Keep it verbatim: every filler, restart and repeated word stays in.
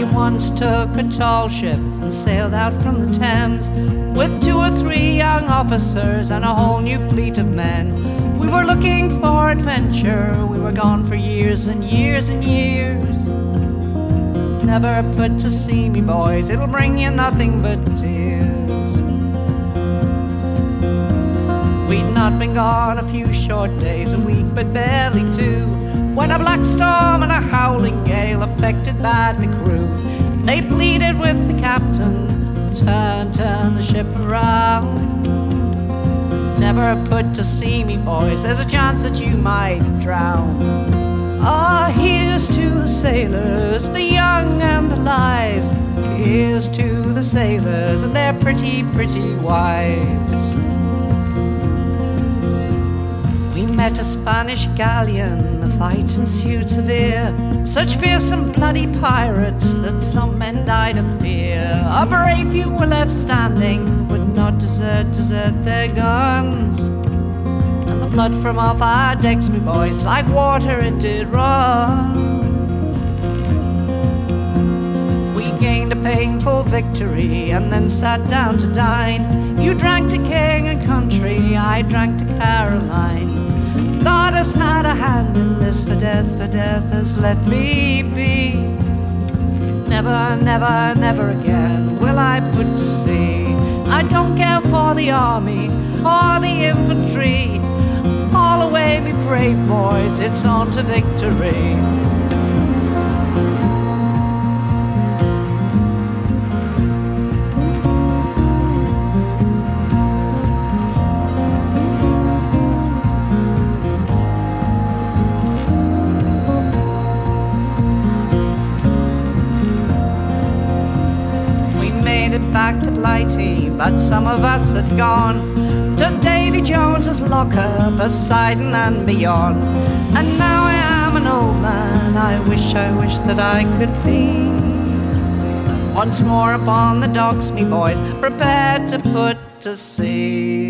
once took a tall ship and sailed out from the Thames with two or three young officers and a whole new fleet of men. We were looking for adventure, we were gone for years and years and years. Never put to sea, me boys, it'll bring you nothing but tears. We'd not been gone a few short days, a week but barely two, when a black storm and a howling gale affected bad the crew. They pleaded with the captain, turn, turn the ship around. Never put to sea, me boys, there's a chance that you might drown. Ah, here's to the sailors, the young and alive. Here's to the sailors and their pretty, pretty wives. We met a Spanish galleon, a fight ensued severe. Such fearsome bloody pirates that some men died of fear. A brave few were left standing, would not desert, desert their guns. And the blood from off our decks, me boys, like water it did run. We gained a painful victory and then sat down to dine. You drank to king and country, I drank to Caroline. God has had a hand in this, for death, for death has let me be. Never, never, never again will I put to sea. I don't care for the army or the infantry. All away, me brave boys, it's on to victory. Back to Blighty, but some of us had gone to Davy Jones's locker, Poseidon and beyond. And now I am an old man, I wish, I wish that I could be once more upon the docks, me boys, prepared to put to sea.